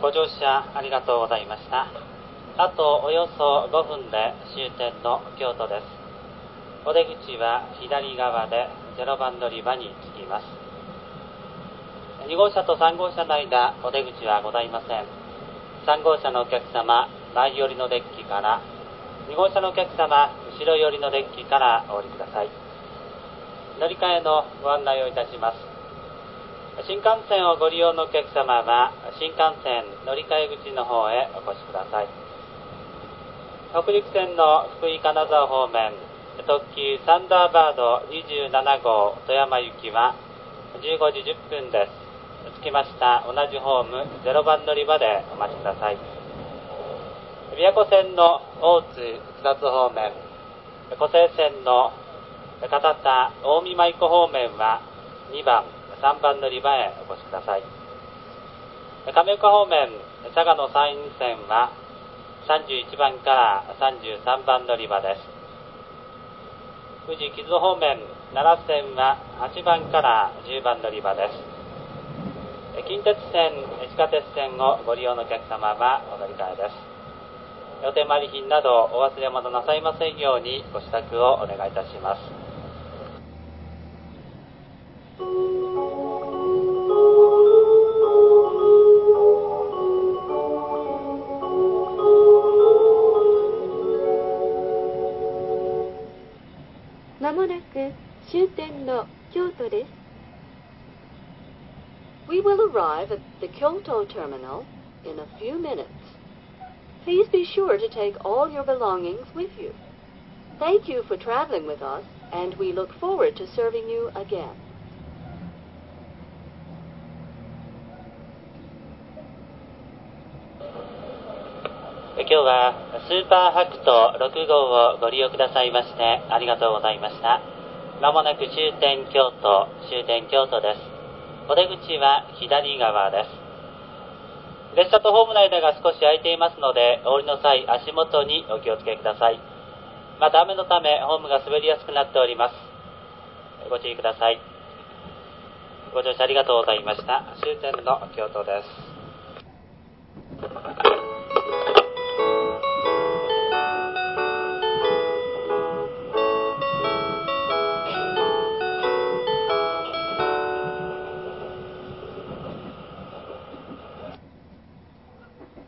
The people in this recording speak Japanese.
ご乗車ありがとうございました。あとおよそ5分で終点の京都です。お出口は左側で0番乗り場に着きます。2号車と3号車の間、お出口はございません。3号車のお客様、前寄りのデッキから、2号車のお客様、後ろ寄りのデッキからお降りください。乗り換えのご案内をいたします。新幹線をご利用のお客様は、新幹線乗り換え口の方へお越しください。北陸線の福井金沢方面、特急サンダーバード27号富山行きは15時10分です。着きました同じホーム0番乗り場でお待ちください。琵琶湖線の大津草津方面、湖西線の片田近江舞子方面は2番3番乗り場へお越しください。亀岡方面佐賀の山陰線は31番から33番乗り場です。富士木津方面奈良線は8番から10番乗り場です。近鉄線地下鉄線をご利用のお客様はお乗り換えです。お手回り品などお忘れ物なさいませんようにご支度をお願いいたします。 まもなく終点の京都です。We will arrive at the Kyoto terminal in a few minutes. Please be sure to take all your belongings with you. Thank you for traveling with us, and we look forward to serving you again. 今日はスーパーハクト6号をご利用くださいましてありがとうございました。まもなく終点京都です。お出口は左側です。列車とホームの間が少し空いていますので、お降りの際足元にお気をつけください。また雨のためホームが滑りやすくなっております。ご注意ください。ご乗車ありがとうございました。終点の京都です。